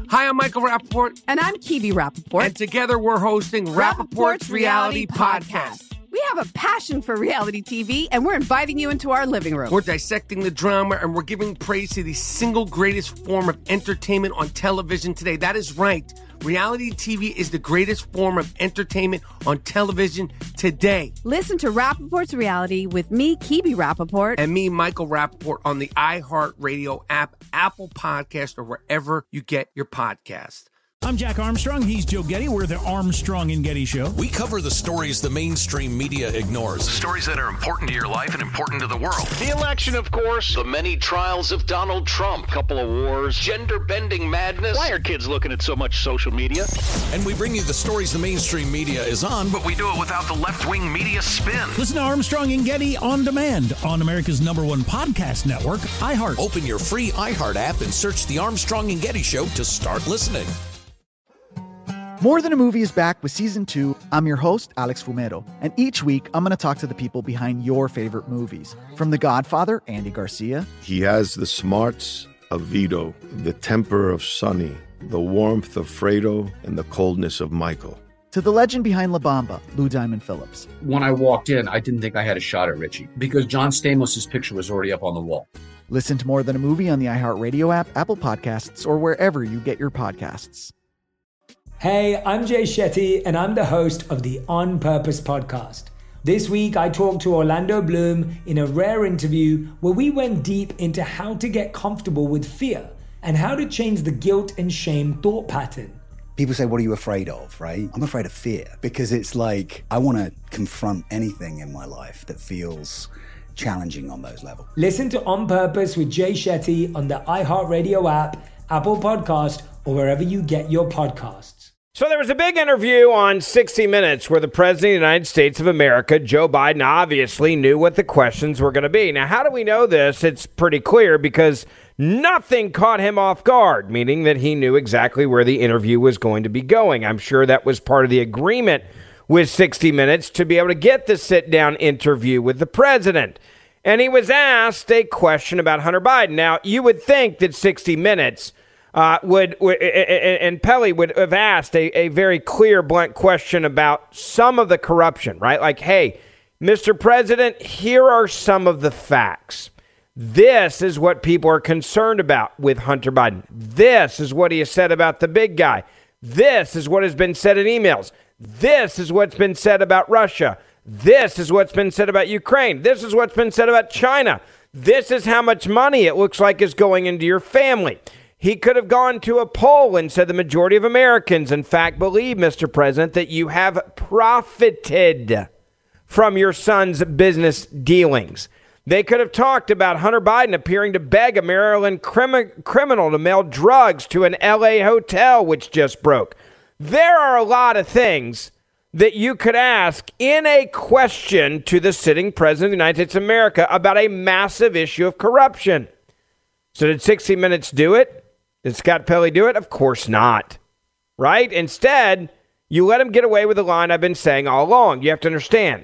Hi, I'm Michael Rappaport. And I'm Kibi Rappaport. And together we're hosting Rappaport's Reality Podcast. We have a passion for reality TV, and we're inviting you into our living room. We're dissecting the drama, and we're giving praise to the single greatest form of entertainment on television today. That is right. Reality TV is the greatest form of entertainment on television today. Listen to Rappaport's Reality with me, Kibi Rappaport. And me, Michael Rappaport, on the iHeartRadio app, Apple Podcast, or wherever you get your podcast. I'm Jack Armstrong. He's Joe Getty. We're the Armstrong and Getty Show. We cover the stories the mainstream media ignores. The stories that are important to your life and important to the world. The election, of course. The many trials of Donald Trump. Couple of wars. Gender-bending madness. Why are kids looking at so much social media? And we bring you the stories the mainstream media is on, but we do it without the left-wing media spin. Listen to Armstrong and Getty on demand on America's #1 podcast network, iHeart. Open your free iHeart app and search The Armstrong and Getty Show to start listening. More Than a Movie is back with Season 2. I'm your host, Alex Fumero, and each week I'm going to talk to the people behind your favorite movies. From The Godfather, Andy Garcia. He has the smarts of Vito, the temper of Sonny, the warmth of Fredo, and the coldness of Michael. To the legend behind La Bamba, Lou Diamond Phillips. When I walked in, I didn't think I had a shot at Richie because John Stamos' picture was already up on the wall. Listen to More Than a Movie on the iHeartRadio app, Apple Podcasts, or wherever you get your podcasts. Hey, I'm Jay Shetty, and I'm the host of the On Purpose podcast. This week, I talked to Orlando Bloom in a rare interview where we went deep into how to get comfortable with fear and how to change the guilt and shame thought pattern. People say, what are you afraid of, right? I'm afraid of fear because it's like I want to confront anything in my life that feels challenging on those levels. Listen to On Purpose with Jay Shetty on the iHeartRadio app, Apple Podcast, or wherever you get your podcasts. So there was a big interview on 60 Minutes where the President of the United States of America, Joe Biden, obviously knew what the questions were going to be. Now, how do we know this? It's pretty clear because nothing caught him off guard, meaning that he knew exactly where the interview was going to be going. I'm sure that was part of the agreement with 60 Minutes to be able to get the sit-down interview with the president. And he was asked a question about Hunter Biden. Now, you would think that 60 Minutes and Pelley would have asked a very clear, blunt question about some of the corruption, right? Like, hey, Mr. President, here are some of the facts. This is what people are concerned about with Hunter Biden. This is what he has said about the big guy. This is what has been said in emails. This is what's been said about Russia. This is what's been said about Ukraine. This is what's been said about China. This is how much money it looks like is going into your family. He could have gone to a poll and said the majority of Americans, in fact, believe, Mr. President, that you have profited from your son's business dealings. They could have talked about Hunter Biden appearing to beg a Maryland criminal to mail drugs to an L.A. hotel, which just broke. There are a lot of things that you could ask in a question to the sitting president of the United States of America about a massive issue of corruption. So did 60 Minutes do it? Did Scott Pelley do it? Of course not. Right? Instead, you let him get away with the line I've been saying all along. You have to understand.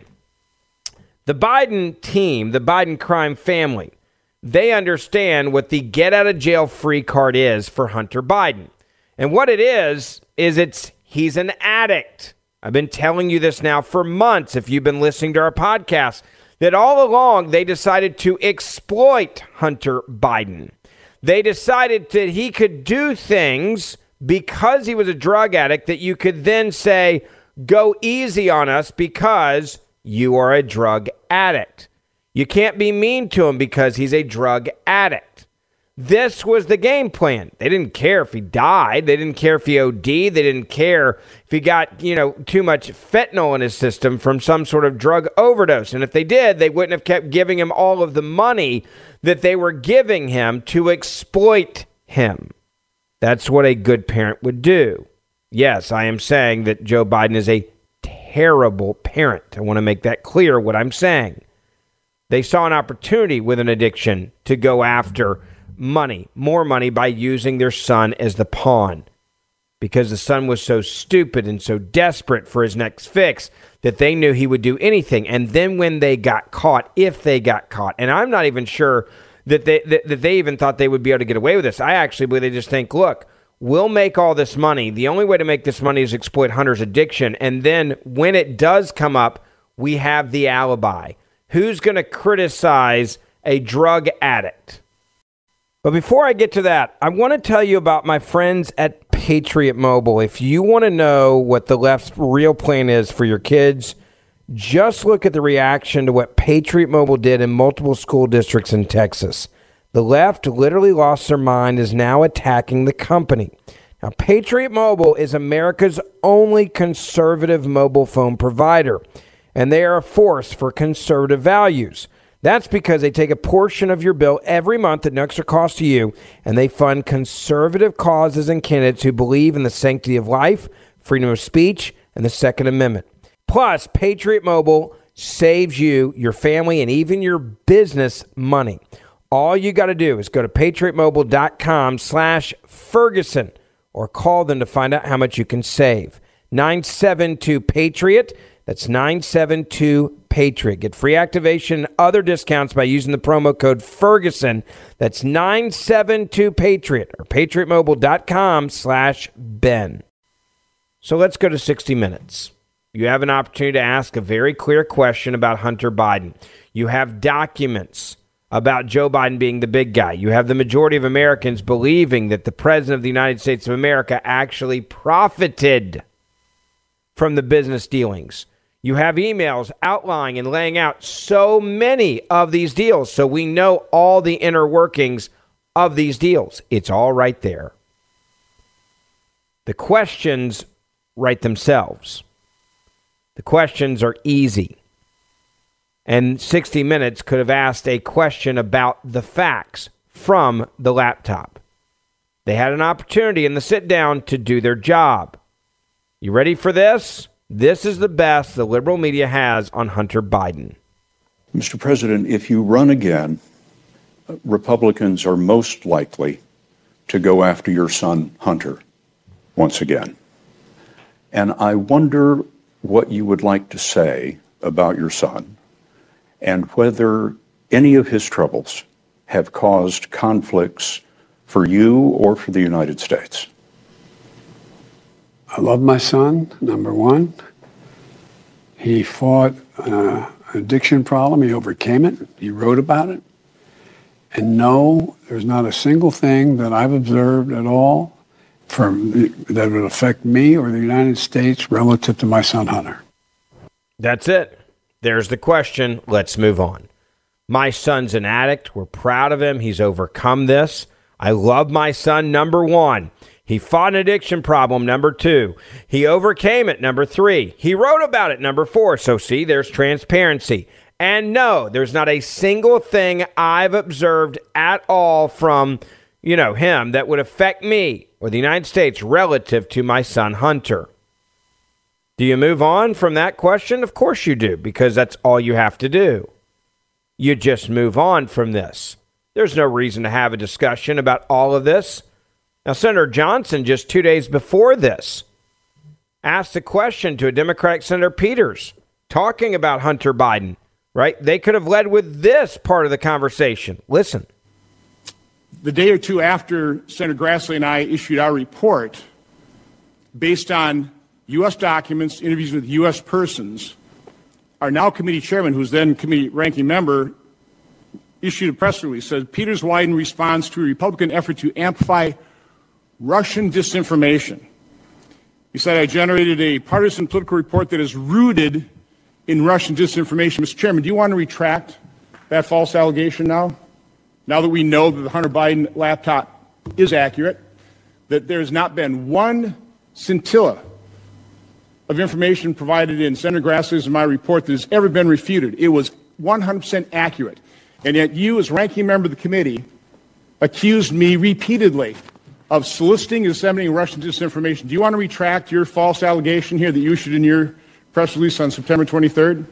The Biden team, the Biden crime family, they understand what the get-out-of-jail-free card is for Hunter Biden. And what it is he's an addict. I've been telling you this now for months, if you've been listening to our podcast, that all along they decided to exploit Hunter Biden. They decided that he could do things because he was a drug addict that you could then say, go easy on us because you are a drug addict. You can't be mean to him because he's a drug addict. This was the game plan. They didn't care if he died. They didn't care if he OD'd. They didn't care if he got, too much fentanyl in his system from some sort of drug overdose. And if they did, they wouldn't have kept giving him all of the money that they were giving him to exploit him. That's what a good parent would do. Yes, I am saying that Joe Biden is a terrible parent. I want to make that clear what I'm saying. They saw an opportunity with an addiction to go after money, more money, by using their son as the pawn, because the son was so stupid and so desperate for his next fix that they knew he would do anything. And then when they got caught, if they got caught, and I'm not even sure that they even thought they would be able to get away with this. I actually believe they just think, look, we'll make all this money. The only way to make this money is exploit Hunter's addiction. And then when it does come up, we have the alibi. Who's going to criticize a drug addict? But before I get to that, I want to tell you about my friends at Patriot Mobile. If you want to know what the left's real plan is for your kids, just look at the reaction to what Patriot Mobile did in multiple school districts in Texas. The left literally lost their mind, is now attacking the company. Now, Patriot Mobile is America's only conservative mobile phone provider, and they are a force for conservative values. That's because they take a portion of your bill every month at no extra cost to you, and they fund conservative causes and candidates who believe in the sanctity of life, freedom of speech, and the Second Amendment. Plus, Patriot Mobile saves you, your family, and even your business money. All you got to do is go to patriotmobile.com/Ferguson or call them to find out how much you can save. 972-PATRIOT. That's 972-PATRIOT. Get free activation and other discounts by using the promo code Ferguson. That's 972-PATRIOT or patriotmobile.com/Ben. So let's go to 60 Minutes. You have an opportunity to ask a very clear question about Hunter Biden. You have documents about Joe Biden being the big guy. You have the majority of Americans believing that the President of the United States of America actually profited from the business dealings. You have emails outlining and laying out so many of these deals, so we know all the inner workings of these deals. It's all right there. The questions write themselves. The questions are easy. And 60 Minutes could have asked a question about the facts from the laptop. They had an opportunity in the sit-down to do their job. You ready for this? This is the best the liberal media has on Hunter Biden. Mr. President, if you run again, Republicans are most likely to go after your son, Hunter, once again. And I wonder what you would like to say about your son and whether any of his troubles have caused conflicts for you or for the United States. I love my son, number one. He fought an addiction problem. He overcame it. He wrote about it. And no, there's not a single thing that I've observed at all that would affect me or the United States relative to my son, Hunter. That's it. There's the question. Let's move on. My son's an addict. We're proud of him. He's overcome this. I love my son, number one. He fought an addiction problem, number two. He overcame it, number three. He wrote about it, number four. So see, there's transparency. And no, there's not a single thing I've observed at all from, him that would affect me or the United States relative to my son, Hunter. Do you move on from that question? Of course you do, because that's all you have to do. You just move on from this. There's no reason to have a discussion about all of this. Now, Senator Johnson, just 2 days before this, asked a question to a Democratic Senator Peters talking about Hunter Biden, right? They could have led with this part of the conversation. Listen. The day or two after Senator Grassley and I issued our report, based on U.S. documents, interviews with U.S. persons, our now committee chairman, who's then committee ranking member, issued a press release, said Peters Wyden responds to a Republican effort to amplify Russian disinformation. He said, I generated a partisan political report that is rooted in Russian disinformation. Mr. Chairman, do you want to retract that false allegation now? Now that we know that the Hunter Biden laptop is accurate, that there has not been one scintilla of information provided in Senator Grassley's and my report that has ever been refuted. It was 100% accurate. And yet you, as ranking member of the committee, accused me repeatedly of soliciting and disseminating Russian disinformation. Do you want to retract your false allegation here that you issued in your press release on September 23rd?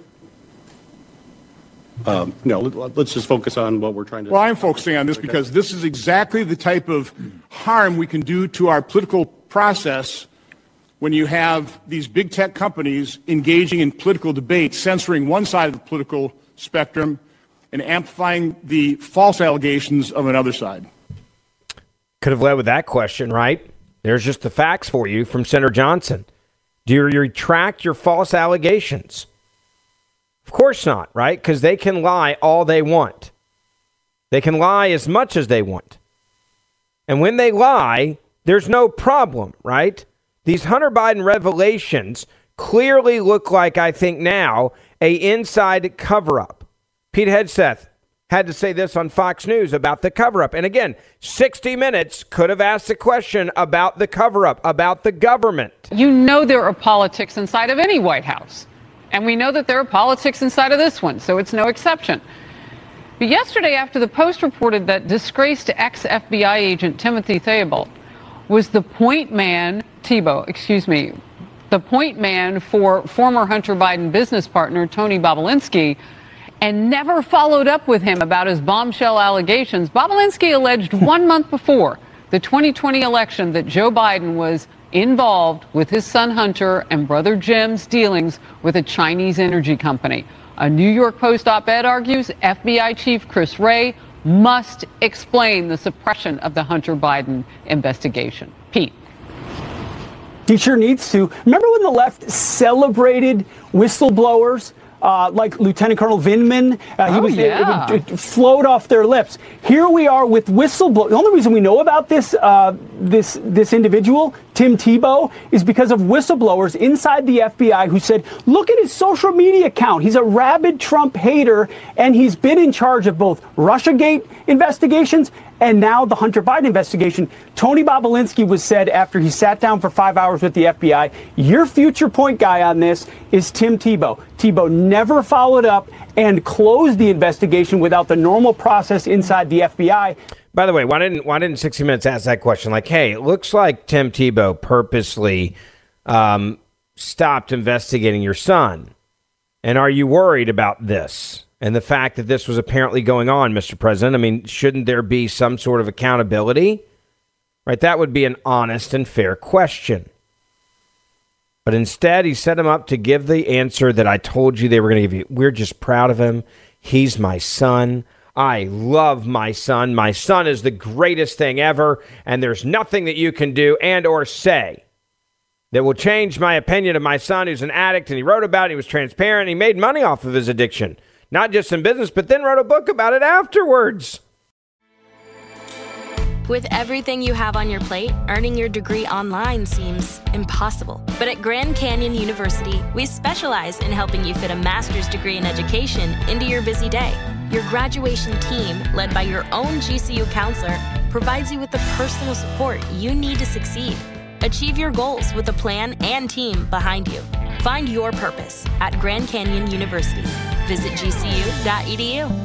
No, let's just focus on what we're trying to... Well, I'm focusing on this because this is exactly the type of harm we can do to our political process when you have these big tech companies engaging in political debate, censoring one side of the political spectrum and amplifying the false allegations of another side. Could have led with that question, right? There's just the facts for you from Senator Johnson. Do you retract your false allegations? Of course not, right? Because they can lie all they want. They can lie as much as they want. And when they lie, there's no problem, right? These Hunter Biden revelations clearly look like, I think now, a inside cover-up. Pete Hegseth had to say this on Fox News about the cover-up. And again, 60 Minutes could have asked a question about the cover-up, about the government. You know there are politics inside of any White House. And we know that there are politics inside of this one, so it's no exception. But yesterday, after the Post reported that disgraced ex-FBI agent Timothy Thibault was the point man for former Hunter Biden business partner Tony Bobulinski, and never followed up with him about his bombshell allegations. Bobulinski alleged 1 month before the 2020 election that Joe Biden was involved with his son Hunter and brother Jim's dealings with a Chinese energy company. A New York Post op-ed argues FBI Chief Chris Wray must explain the suppression of the Hunter Biden investigation. Pete. He sure needs to. Remember when the left celebrated whistleblowers? Like Lieutenant Colonel Vindman, it flowed off their lips. Here we are with whistleblowers. The only reason we know about this individual, Tim Tebow, is because of whistleblowers inside the FBI who said, look at his social media account. He's a rabid Trump hater, and he's been in charge of both Russiagate investigations and now the Hunter Biden investigation. Tony Bobulinski was said after he sat down for 5 hours with the FBI, your future point guy on this is Tim Tebow. Tebow never followed up and closed the investigation without the normal process inside the FBI. By the way, why didn't 60 Minutes ask that question? Like, hey, it looks like Tim Tebow purposely stopped investigating your son. And are you worried about this? And the fact that this was apparently going on, Mr. President, I mean, shouldn't there be some sort of accountability? Right? That would be an honest and fair question. But instead, he set him up to give the answer that I told you they were going to give you. We're just proud of him. He's my son. I love my son. My son is the greatest thing ever. And there's nothing that you can do and or say that will change my opinion of my son, who's an addict. And he wrote about it. He was transparent. He made money off of his addiction. Not just in business, but then wrote a book about it afterwards. With everything you have on your plate, earning your degree online seems impossible. But at Grand Canyon University, we specialize in helping you fit a master's degree in education into your busy day. Your graduation team, led by your own GCU counselor, provides you with the personal support you need to succeed. Achieve your goals with a plan and team behind you. Find your purpose at Grand Canyon University. Visit gcu.edu.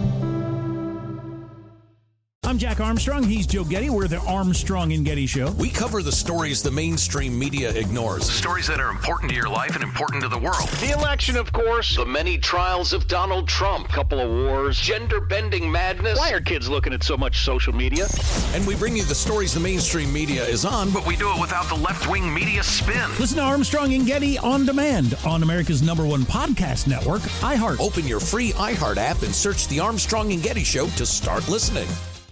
I'm Jack Armstrong. He's Joe Getty. We're the Armstrong and Getty Show. We cover the stories the mainstream media ignores. Stories that are important to your life and important to the world. The election, of course. The many trials of Donald Trump. Couple of wars. Gender-bending madness. Why are kids looking at so much social media? And we bring you the stories the mainstream media is on, but we do it without the left-wing media spin. Listen to Armstrong and Getty on demand on America's #1 podcast network, iHeart. Open your free iHeart app and search The Armstrong and Getty Show to start listening.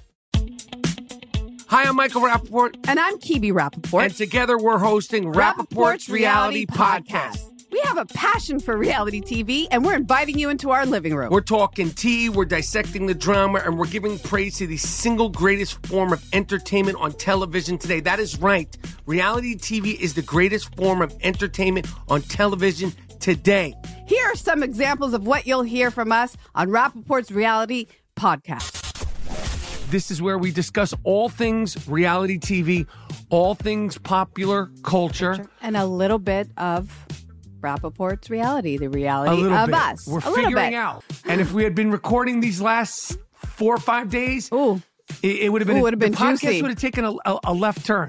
Hi, I'm Michael Rappaport. And I'm Kibi Rappaport. And together we're hosting Rappaport's Reality Podcast. We have a passion for reality TV, and we're inviting you into our living room. We're talking tea, we're dissecting the drama, and we're giving praise to the single greatest form of entertainment on television today. That is right. Reality TV is the greatest form of entertainment on television today. Here are some examples of what you'll hear from us on Rappaport's Reality Podcast. This is where we discuss all things reality TV, all things popular culture. And a little bit of Rappaport's reality, the reality of us. We're figuring out. And if we had been recording these last 4 or 5 days, it would have been, the podcast juicy. Would have taken a left turn.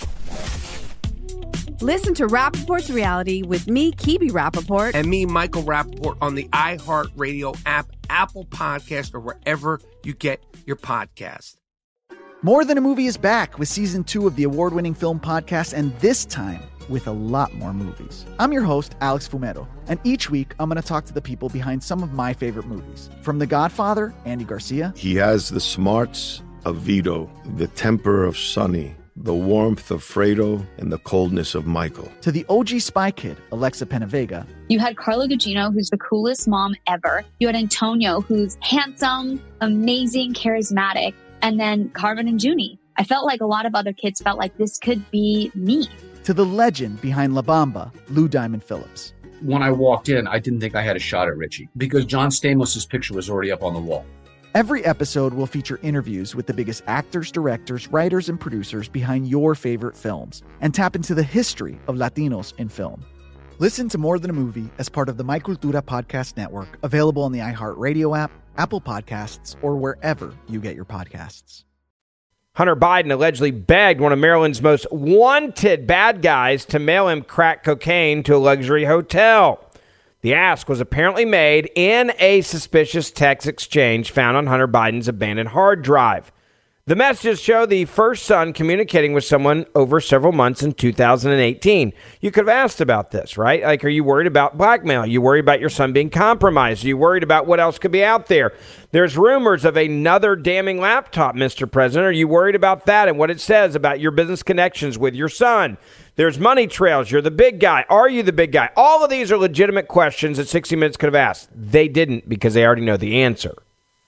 Listen to Rappaport's Reality with me, Kibi Rappaport. And me, Michael Rappaport, on the iHeartRadio app, Apple Podcast, or wherever you get your podcast. More Than a Movie is back with season 2 of the award-winning film podcast, and this time with a lot more movies. I'm your host, Alex Fumero, and each week I'm going to talk to the people behind some of my favorite movies. From The Godfather, Andy Garcia. He has the smarts of Vito, the temper of Sonny, the warmth of Fredo, and the coldness of Michael. To the OG Spy Kid, Alexa Penavega. You had Carla Gugino, who's the coolest mom ever. You had Antonio, who's handsome, amazing, charismatic. And then Carmen and Junie. I felt like a lot of other kids felt like this could be me. To the legend behind La Bamba, Lou Diamond Phillips. When I walked in, I didn't think I had a shot at Richie because John Stamos' picture was already up on the wall. Every episode will feature interviews with the biggest actors, directors, writers, and producers behind your favorite films and tap into the history of Latinos in film. Listen to More Than a Movie as part of the My Cultura podcast network, available on the iHeartRadio app, Apple Podcasts, or wherever you get your podcasts. Hunter Biden allegedly begged one of Maryland's most wanted bad guys to mail him crack cocaine to a luxury hotel. The ask was apparently made in a suspicious text exchange found on Hunter Biden's abandoned hard drive. The messages show the first son communicating with someone over several months in 2018. You could have asked about this, right? Like, are you worried about blackmail? Are you worried about your son being compromised? Are you worried about what else could be out there? There's rumors of another damning laptop, Mr. President. Are you worried about that and what it says about your business connections with your son? There's money trails. You're the big guy. Are you the big guy? All of these are legitimate questions that 60 Minutes could have asked. They didn't because they already know the answer.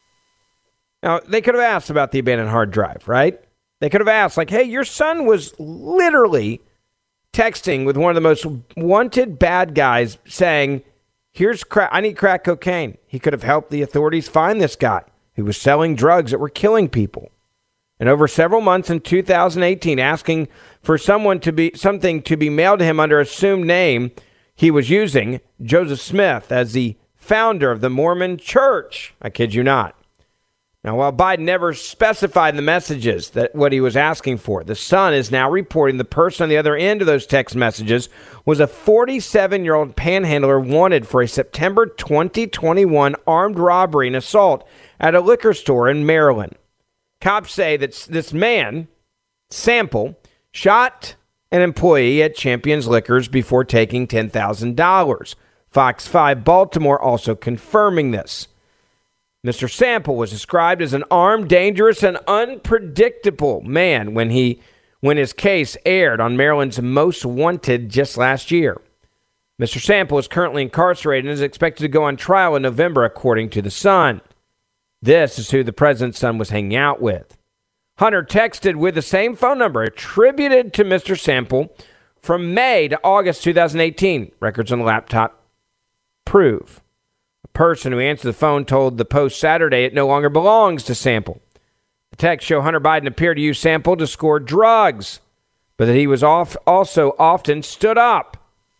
Now, they could have asked about the abandoned hard drive, right? They could have asked, like, hey, your son was literally texting with one of the most wanted bad guys saying, here's crack. I need crack cocaine. He could have helped the authorities find this guy who was selling drugs that were killing people. And over several months in 2018, asking for something to be mailed to him under assumed name he was using, Joseph Smith, as the founder of the Mormon Church. I kid you not. Now, while Biden never specified in the messages that what he was asking for, the Sun is now reporting the person on the other end of those text messages was a 47-year-old panhandler wanted for a September 2021 armed robbery and assault at a liquor store in Maryland. Cops say that this man, Sample, shot an employee at Champions Liquors before taking $10,000. Fox 5 Baltimore also confirming this. Mr. Sample was described as an armed, dangerous, and unpredictable man when his case aired on Maryland's Most Wanted just last year. Mr. Sample is currently incarcerated and is expected to go on trial in November, according to The Sun. This is who the president's son was hanging out with. Hunter texted with the same phone number attributed to Mr. Sample from May to August 2018. Records on the laptop prove. A person who answered the phone told the Post Saturday it no longer belongs to Sample. The text show Hunter Biden appeared to use Sample to score drugs, but that he was also often stood up.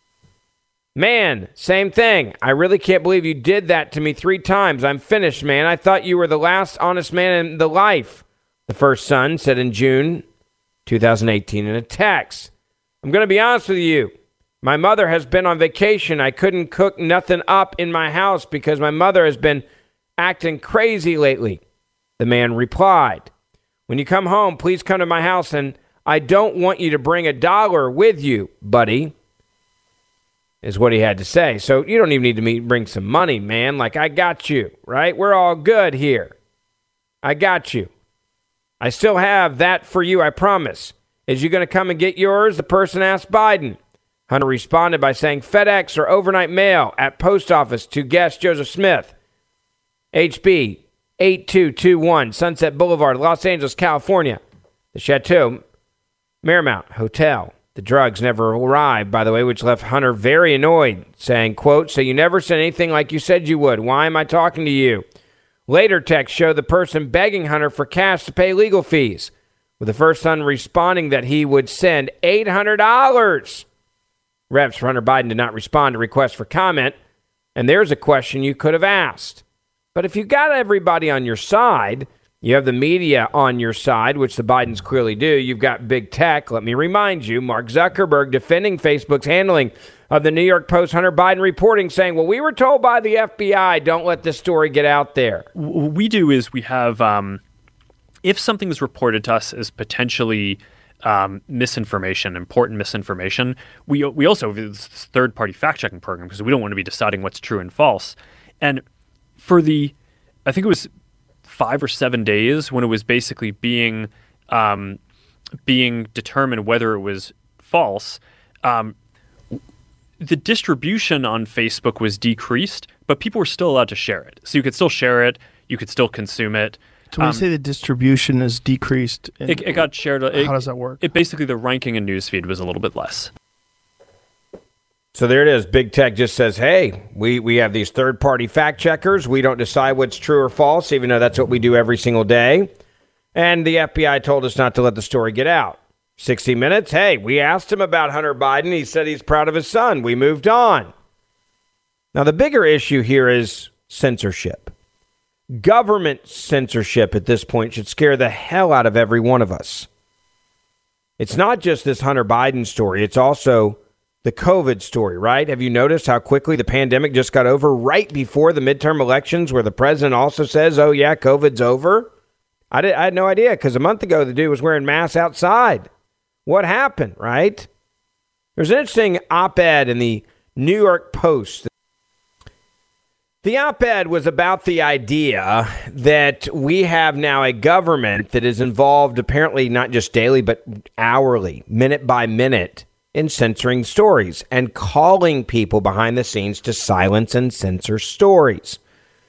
Man, same thing. I really can't believe you did that to me 3 times. I'm finished, man. I thought you were the last honest man in the life, the first son said in June 2018 in a text. I'm going to be honest with you. My mother has been on vacation. I couldn't cook nothing up in my house because my mother has been acting crazy lately. The man replied, when you come home, please come to my house, and I don't want you to bring $1 with you, buddy, is what he had to say. So you don't even need to bring some money, man. Like, I got you, right? We're all good here. I got you. I still have that for you, I promise. Is you going to come and get yours? The person asked Biden. Hunter responded by saying FedEx or overnight mail at post office to guest Joseph Smith. HB 8221 Sunset Boulevard, Los Angeles, California. The Chateau Marymount Hotel. The drugs never arrived, by the way, which left Hunter very annoyed, saying, quote, so you never said anything like you said you would. Why am I talking to you? Later text showed the person begging Hunter for cash to pay legal fees, with the first son responding that he would send $800. Reps for Hunter Biden did not respond to requests for comment, and there's a question you could have asked. But if you got everybody on your side, you have the media on your side, which the Bidens clearly do. You've got big tech. Let me remind you, Mark Zuckerberg defending Facebook's handling of the New York Post Hunter Biden reporting, saying, well, we were told by the FBI, don't let this story get out there. What we do is we have, if something is reported to us as potentially misinformation, important misinformation, we also have this third-party fact-checking program because we don't want to be deciding what's true and false. And for I think it was 5 or 7 days when it was basically being being determined whether it was false, the distribution on Facebook was decreased, but people were still allowed to share it. So you could still share it, you could still consume it. So when you say the distribution is decreased, it got shared. How does that work? It basically, the ranking in newsfeed was a little bit less. So there it is. Big Tech just says, hey, we have these third-party fact checkers. We don't decide what's true or false, even though that's what we do every single day. And the FBI told us not to let the story get out. 60 Minutes, hey, we asked him about Hunter Biden. He said he's proud of his son. We moved on. Now, the bigger issue here is censorship. Government censorship at this point should scare the hell out of every one of us. It's not just this Hunter Biden story. It's also the COVID story, right? Have you noticed how quickly the pandemic just got over right before the midterm elections, where the president also says, oh, yeah, COVID's over? I had no idea, because a month ago, the dude was wearing masks outside. What happened, right? There's an interesting op-ed in the New York Post. The op-ed was about the idea that we have now a government that is involved, apparently not just daily, but hourly, minute by minute, in censoring stories and calling people behind the scenes to silence and censor stories.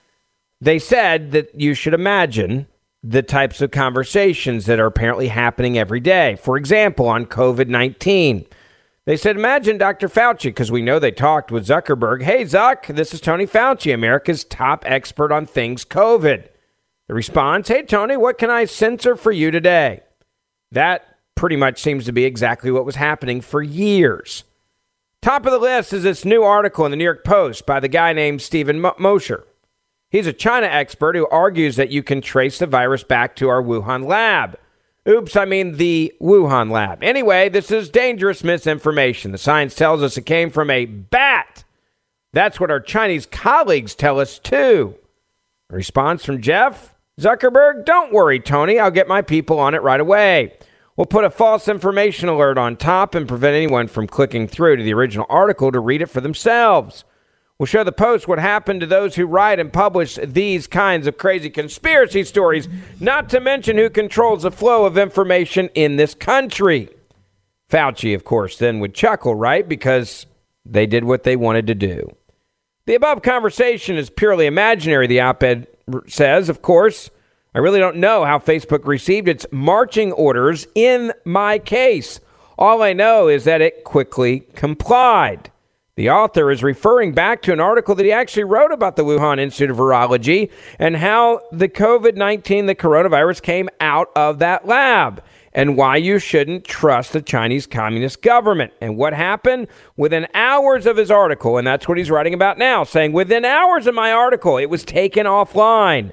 They said that you should imagine the types of conversations that are apparently happening every day. For example, on COVID-19, they said, imagine Dr. Fauci, because we know they talked with Zuckerberg. Hey, Zuck, this is Tony Fauci, America's top expert on things COVID. The response, hey, Tony, what can I censor for you today? That pretty much seems to be exactly what was happening for years. Top of the list is this new article in the New York Post by the guy named Stephen Mosher. He's a China expert who argues that you can trace the virus back to our Wuhan lab. Oops, I mean the Wuhan lab. Anyway, this is dangerous misinformation. The science tells us it came from a bat. That's what our Chinese colleagues tell us too. A response from Jeff Zuckerberg, don't worry, Tony, I'll get my people on it right away. We'll put a false information alert on top and prevent anyone from clicking through to the original article to read it for themselves. We'll show the Post what happened to those who write and publish these kinds of crazy conspiracy stories, not to mention who controls the flow of information in this country. Fauci, of course, then would chuckle, right? Because they did what they wanted to do. The above conversation is purely imaginary, the op-ed says, of course. I really don't know how Facebook received its marching orders in my case. All I know is that it quickly complied. The author is referring back to an article that he actually wrote about the Wuhan Institute of Virology and how the COVID-19, the coronavirus, came out of that lab and why you shouldn't trust the Chinese Communist government. And what happened? Within hours of his article, and that's what he's writing about now, saying within hours of my article, it was taken offline.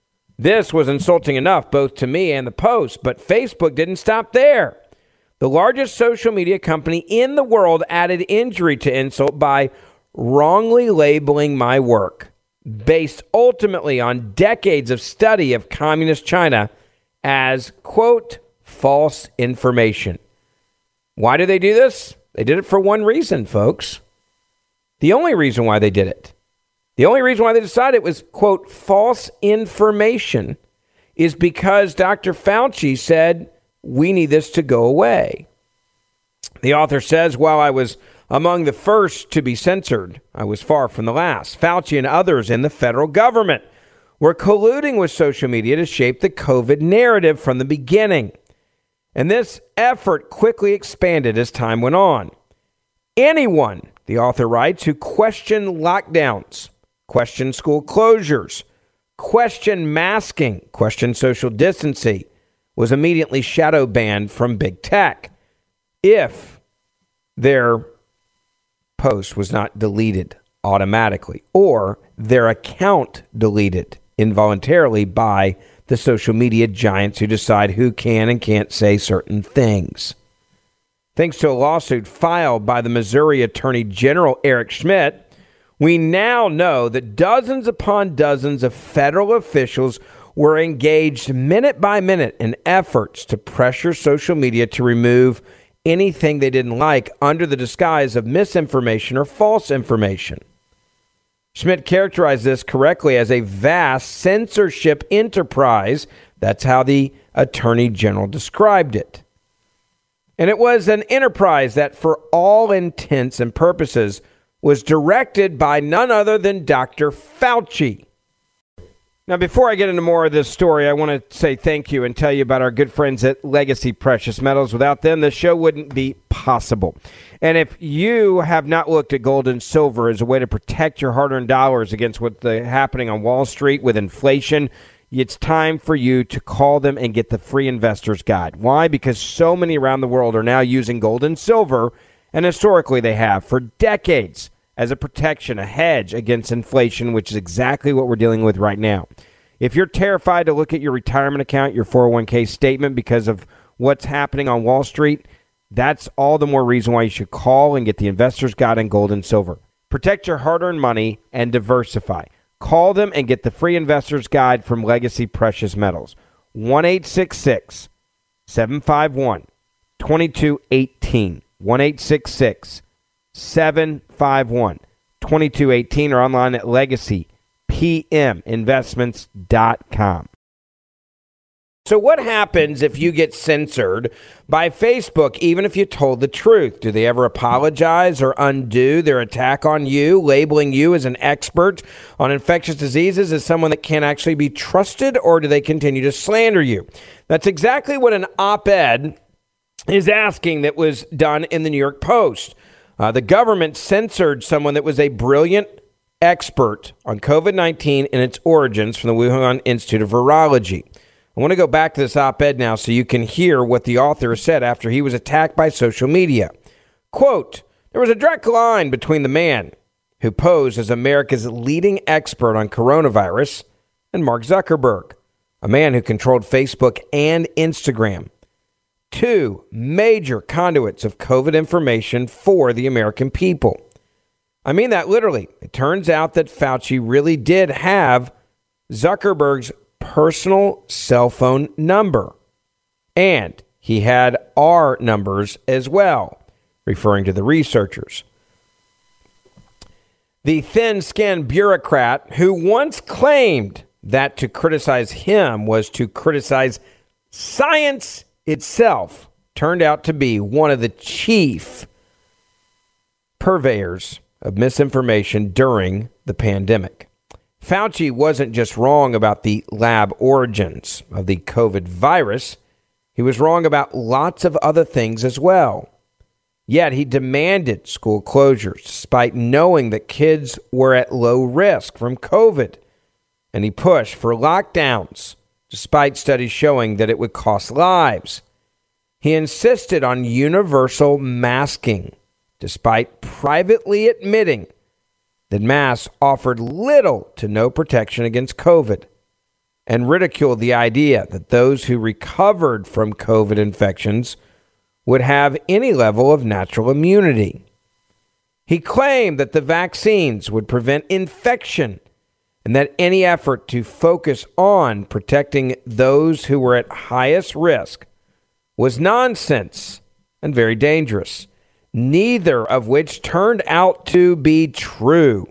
This was insulting enough both to me and the Post, but Facebook didn't stop there. The largest social media company in the world added injury to insult by wrongly labeling my work, based ultimately on decades of study of communist China, as, quote, false information. Why do they do this? They did it for one reason, folks. The only reason why they did it. The only reason why they decided it was, quote, false information is because Dr. Fauci said, we need this to go away. The author says, while I was among the first to be censored, I was far from the last. Fauci and others in the federal government were colluding with social media to shape the COVID narrative from the beginning. And this effort quickly expanded as time went on. Anyone, the author writes, who questioned lockdowns, questioned school closures, questioned masking, questioned social distancing, was immediately shadow banned from big tech if their post was not deleted automatically or their account deleted involuntarily by the social media giants who decide who can and can't say certain things. Thanks to a lawsuit filed by the Missouri Attorney General Eric Schmidt, we now know that dozens upon dozens of federal officials were engaged minute by minute in efforts to pressure social media to remove anything they didn't like under the disguise of misinformation or false information. Schmidt characterized this correctly as a vast censorship enterprise. That's how the Attorney General described it. And it was an enterprise that, for all intents and purposes, was directed by none other than Dr. Fauci. Now, before I get into more of this story, I want to say thank you and tell you about our good friends at Legacy Precious Metals. Without them, the show wouldn't be possible. And if you have not looked at gold and silver as a way to protect your hard-earned dollars against what's happening on Wall Street with inflation, it's time for you to call them and get the free investor's guide. Why? Because so many around the world are now using gold and silver, and historically they have for decades, as a protection, a hedge against inflation, which is exactly what we're dealing with right now. If you're terrified to look at your retirement account, your 401k statement because of what's happening on Wall Street, that's all the more reason why you should call and get the investor's guide on gold and silver. Protect your hard-earned money and diversify. Call them and get the free investor's guide from Legacy Precious Metals. 1-866-751-2218. 1-866-751-2218 or online at legacypminvestments.com. So what happens if you get censored by Facebook, even if you told the truth? Do they ever apologize or undo their attack on you, labeling you as an expert on infectious diseases, as someone that can't actually be trusted, or do they continue to slander you? That's exactly what an op-ed is asking that was done in the New York Post. The government censored someone that was a brilliant expert on COVID-19 and its origins from the Wuhan Institute of Virology. I want to go back to this op-ed now so you can hear what the author said after he was attacked by social media. Quote, there was a direct line between the man who posed as America's leading expert on coronavirus and Mark Zuckerberg, a man who controlled Facebook and Instagram, two major conduits of COVID information for the American people. I mean that literally. It turns out that Fauci really did have Zuckerberg's personal cell phone number, and he had our numbers as well, referring to the researchers. The thin-skinned bureaucrat who once claimed that to criticize him was to criticize science itself turned out to be one of the chief purveyors of misinformation during the pandemic. Fauci wasn't just wrong about the lab origins of the COVID virus. He was wrong about lots of other things as well. Yet he demanded school closures despite knowing that kids were at low risk from COVID. And he pushed for lockdowns despite studies showing that it would cost lives. He insisted on universal masking despite privately admitting that masks offered little to no protection against COVID, and ridiculed the idea that those who recovered from COVID infections would have any level of natural immunity. He claimed that the vaccines would prevent infection and that any effort to focus on protecting those who were at highest risk was nonsense and very dangerous, neither of which turned out to be true.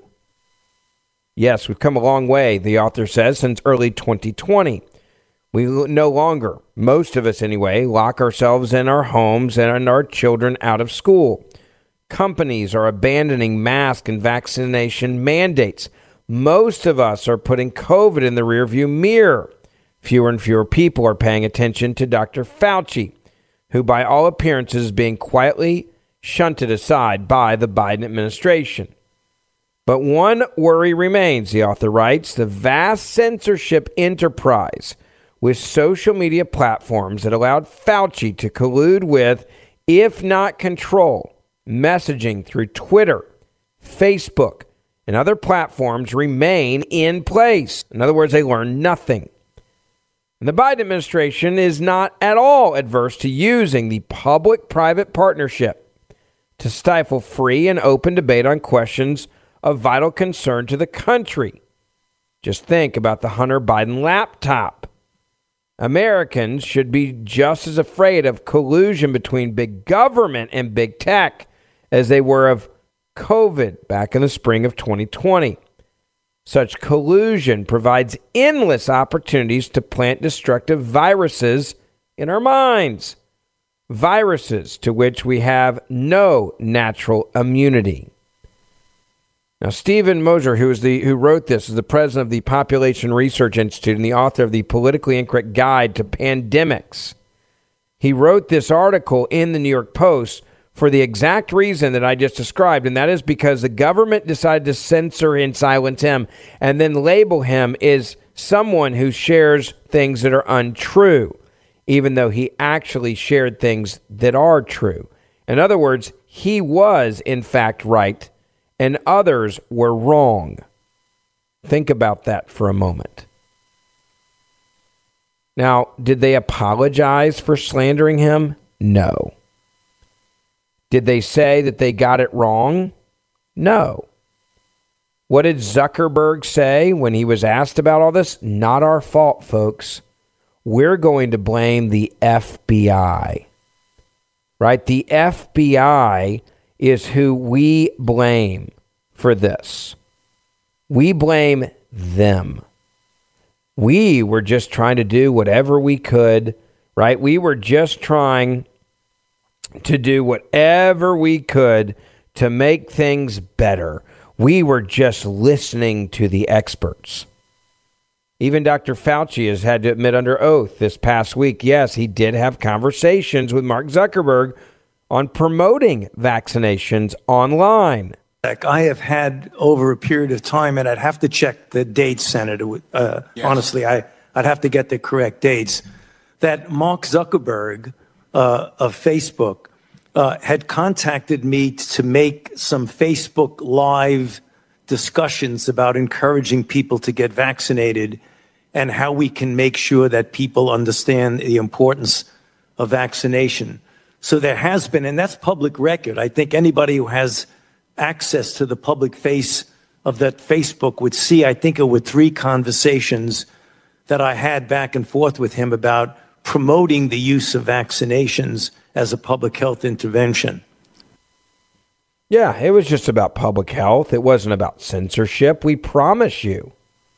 Yes, we've come a long way, the author says, since early 2020. We no longer, most of us anyway, lock ourselves in our homes and our children out of school. Companies are abandoning mask and vaccination mandates. Most of us are putting COVID in the rearview mirror. Fewer and fewer people are paying attention to Dr. Fauci, who by all appearances is being quietly shunted aside by the Biden administration. But one worry remains, the author writes, the vast censorship enterprise with social media platforms that allowed Fauci to collude with, if not control, messaging through Twitter, Facebook, and other platforms remain in place. In other words, they learn nothing. And the Biden administration is not at all adverse to using the public-private partnership to stifle free and open debate on questions of vital concern to the country. Just think about the Hunter Biden laptop. Americans should be just as afraid of collusion between big government and big tech as they were of COVID back in the spring of 2020. Such collusion provides endless opportunities to plant destructive viruses in our minds. viruses to which we have no natural immunity. Now, Stephen Moser, who wrote this, is the president of the Population Research Institute and the author of the Politically Incorrect Guide to Pandemics. He wrote this article in the New York Post for the exact reason that I just described, and that is because the government decided to censor and silence him and then label him as someone who shares things that are untrue, even though he actually shared things that are true. In other words, he was, in fact, right, and others were wrong. Think about that for a moment. Now, did they apologize for slandering him? No. Did they say that they got it wrong? No. What did Zuckerberg say when he was asked about all this? Not our fault, folks. We're going to blame the FBI. Right? The FBI is who we blame for this. We blame them. We were just trying to do whatever we could, right? We were just trying to do whatever we could to make things better. We were just listening to the experts. Even Dr. Fauci has had to admit under oath this past week, yes, he did have conversations with Mark Zuckerberg on promoting vaccinations online. I have had over a period of time, and I'd have to check the dates, Senator. Yes. Honestly, I'd have to get the correct dates, that Mark Zuckerberg of Facebook had contacted me to make some Facebook Live discussions about encouraging people to get vaccinated and how we can make sure that people understand the importance of vaccination. So there has been, and that's public record. I think anybody who has access to the public face of that Facebook would see, I think it were 3 conversations that I had back and forth with him about promoting the use of vaccinations as a public health intervention. Yeah, it was just about public health. It wasn't about censorship. We promise you.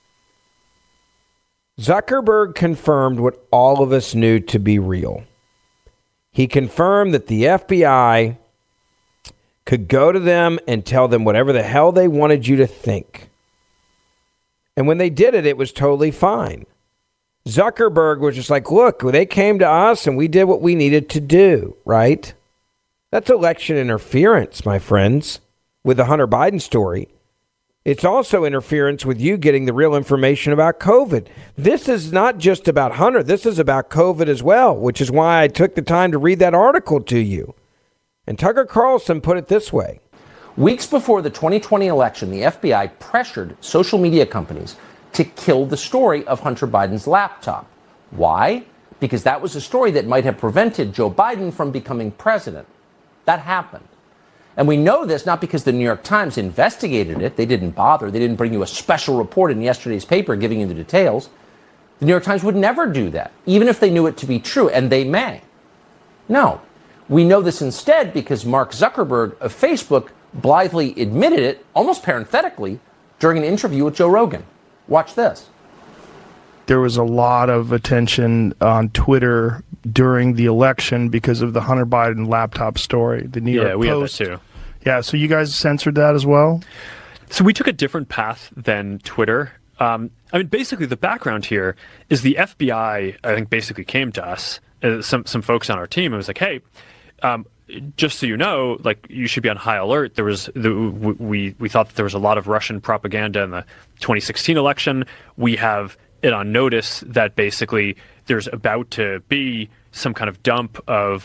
Zuckerberg confirmed what all of us knew to be real. He confirmed that the FBI could go to them and tell them whatever the hell they wanted you to think. And when they did it, it was totally fine. Zuckerberg was just like, look, they came to us and we did what we needed to do, right? That's election interference, my friends, with the Hunter Biden story. It's also interference with you getting the real information about COVID. This is not just about Hunter. This is about COVID as well, which is why I took the time to read that article to you. And Tucker Carlson put it this way. Weeks before the 2020 election, the FBI pressured social media companies to kill the story of Hunter Biden's laptop. Why? Because that was a story that might have prevented Joe Biden from becoming president. That happened. And we know this not because the New York Times investigated it. They didn't bother. They didn't bring you a special report in yesterday's paper giving you the details. The New York Times would never do that, even if they knew it to be true, and they may. No. We know this instead because Mark Zuckerberg of Facebook blithely admitted it, almost parenthetically, during an interview with Joe Rogan. Watch this. There was a lot of attention on Twitter during the election because of the Hunter Biden laptop story. The New York Post. Had that too. Yeah, so you guys censored that as well? So we took a different path than Twitter. Basically the background here is the FBI, I think, basically came to us, some folks on our team, and was like, hey, just so you know, like, you should be on high alert. There was we thought that there was a lot of Russian propaganda in the 2016 election. We have it on notice that basically there's about to be some kind of dump of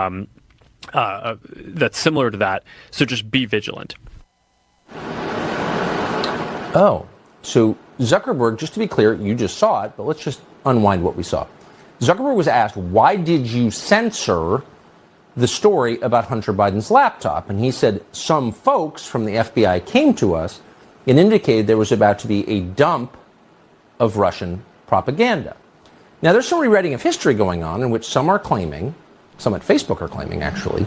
that's similar to that. So just be vigilant. Oh, so Zuckerberg, just to be clear, you just saw it, but let's just unwind what we saw. Zuckerberg was asked, why did you censor the story about Hunter Biden's laptop? And he said, some folks from the FBI came to us and indicated there was about to be a dump of Russian propaganda. Now, there's some rewriting of history going on in which some are claiming, some at Facebook are claiming actually,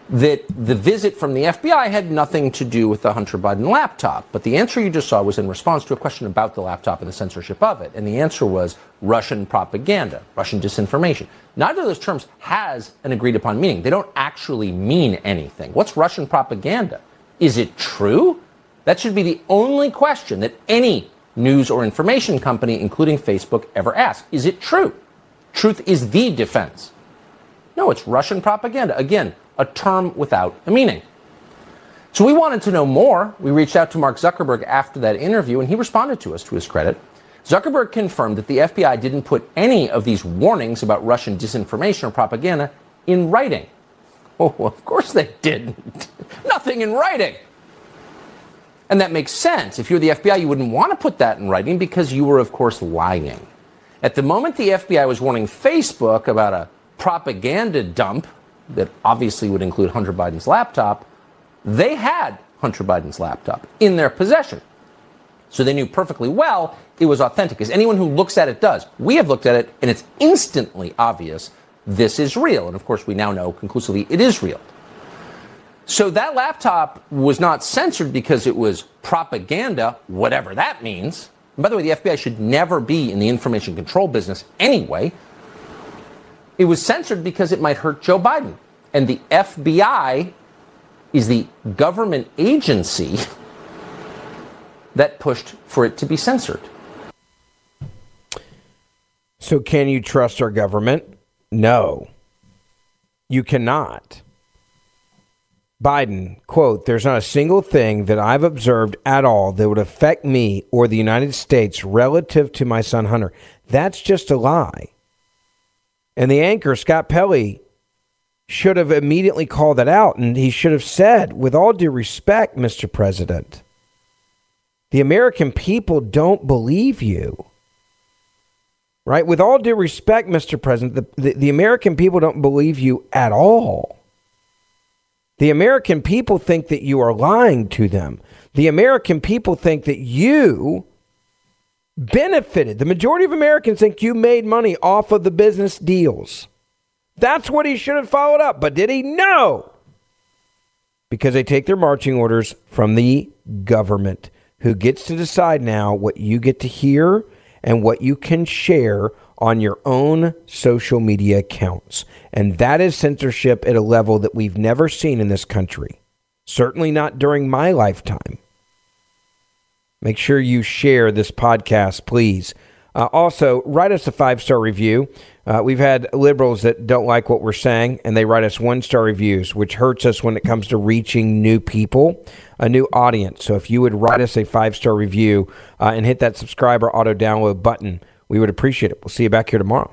that the visit from the FBI had nothing to do with the Hunter Biden laptop. But the answer you just saw was in response to a question about the laptop and the censorship of it. And the answer was Russian propaganda, Russian disinformation. Neither of those terms has an agreed upon meaning. They don't actually mean anything. What's Russian propaganda? Is it true? That should be the only question that any news or information company, including Facebook, ever asks. Is it true? Truth is the defense. No, it's Russian propaganda. Again, a term without a meaning. So we wanted to know more. We reached out to Mark Zuckerberg after that interview, and he responded to us, to his credit. Zuckerberg confirmed that the FBI didn't put any of these warnings about Russian disinformation or propaganda in writing. Oh, well, of course they didn't. Nothing in writing. And that makes sense. If you're the FBI, you wouldn't want to put that in writing because you were, of course, lying. At the moment the FBI was warning Facebook about a propaganda dump that obviously would include Hunter Biden's laptop, they had Hunter Biden's laptop in their possession. So they knew perfectly well it was authentic, as anyone who looks at it does. We have looked at it, and it's instantly obvious this is real. And of course, we now know conclusively it is real. So that laptop was not censored because it was propaganda, whatever that means. And by the way, the FBI should never be in the information control business anyway. It was censored because it might hurt Joe Biden. And the FBI is the government agency that pushed for it to be censored. So can you trust our government? No, you cannot. Biden, quote, "There's not a single thing that I've observed at all that would affect me or the United States relative to my son Hunter." That's just a lie. And the anchor, Scott Pelley, should have immediately called that out. And he should have said, with all due respect, Mr. President, the American people don't believe you. Right? With all due respect, Mr. President, the American people don't believe you at all. The American people think that you are lying to them. The American people think that you benefited. The majority of Americans think you made money off of the business deals. That's what he should have followed up. But did he? No. Because they take their marching orders from the government, who gets to decide now what you get to hear and what you can share on your own social media accounts. And that is censorship at a level that we've never seen in this country. Certainly not during my lifetime. Make sure you share this podcast, please. Also, write us a 5-star review. We've had liberals that don't like what we're saying, and they write us 1-star reviews, which hurts us when it comes to reaching new people, a new audience. So if you would write us a 5-star review and hit that subscribe or auto-download button, we would appreciate it. We'll see you back here tomorrow.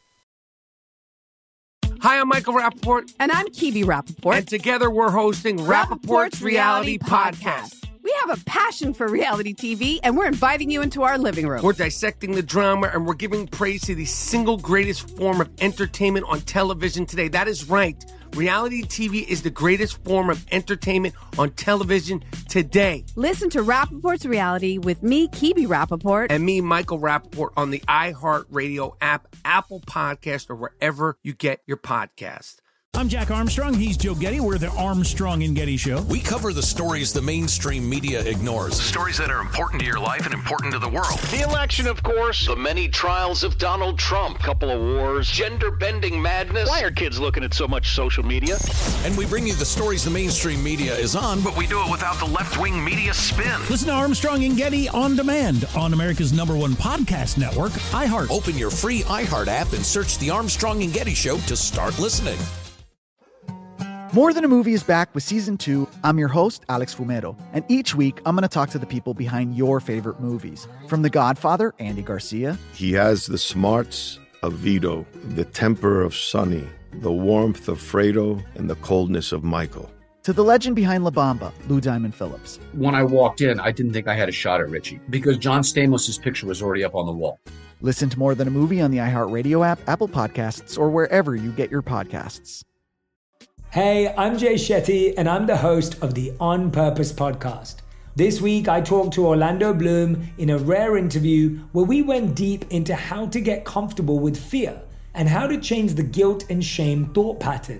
Hi, I'm Michael Rappaport. And I'm Kibi Rappaport. And together we're hosting Rappaport's Reality Podcast. We have a passion for reality TV, and we're inviting you into our living room. We're dissecting the drama, and we're giving praise to the single greatest form of entertainment on television today. That is right. Reality TV is the greatest form of entertainment on television today. Listen to Rappaport's Reality with me, Kibi Rappaport. And me, Michael Rappaport, on the iHeartRadio app, Apple Podcast, or wherever you get your podcast. I'm Jack Armstrong. He's Joe Getty. We're the Armstrong and Getty Show. We cover the stories the mainstream media ignores. Stories that are important to your life and important to the world. The election, of course. The many trials of Donald Trump. Couple of wars. Gender-bending madness. Why are kids looking at so much social media? And we bring you the stories the mainstream media is on, but we do it without the left-wing media spin. Listen to Armstrong and Getty on demand on America's #1 podcast network, iHeart. Open your free iHeart app and search The Armstrong and Getty Show to start listening. More Than a Movie is back with Season 2. I'm your host, Alex Fumero. And each week, I'm going to talk to the people behind your favorite movies. From The Godfather, Andy Garcia. He has the smarts of Vito, the temper of Sonny, the warmth of Fredo, and the coldness of Michael. To the legend behind La Bamba, Lou Diamond Phillips. When I walked in, I didn't think I had a shot at Richie because John Stamos' picture was already up on the wall. Listen to More Than a Movie on the iHeartRadio app, Apple Podcasts, or wherever you get your podcasts. Hey, I'm Jay Shetty, and I'm the host of the On Purpose podcast. This week, I talked to Orlando Bloom in a rare interview where we went deep into how to get comfortable with fear and how to change the guilt and shame thought pattern.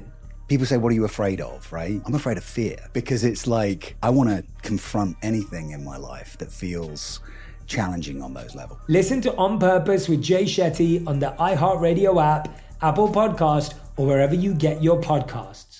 People say, what are you afraid of, right? I'm afraid of fear, because it's like, I want to confront anything in my life that feels challenging on those levels. Listen to On Purpose with Jay Shetty on the iHeartRadio app, Apple Podcast, or wherever you get your podcasts.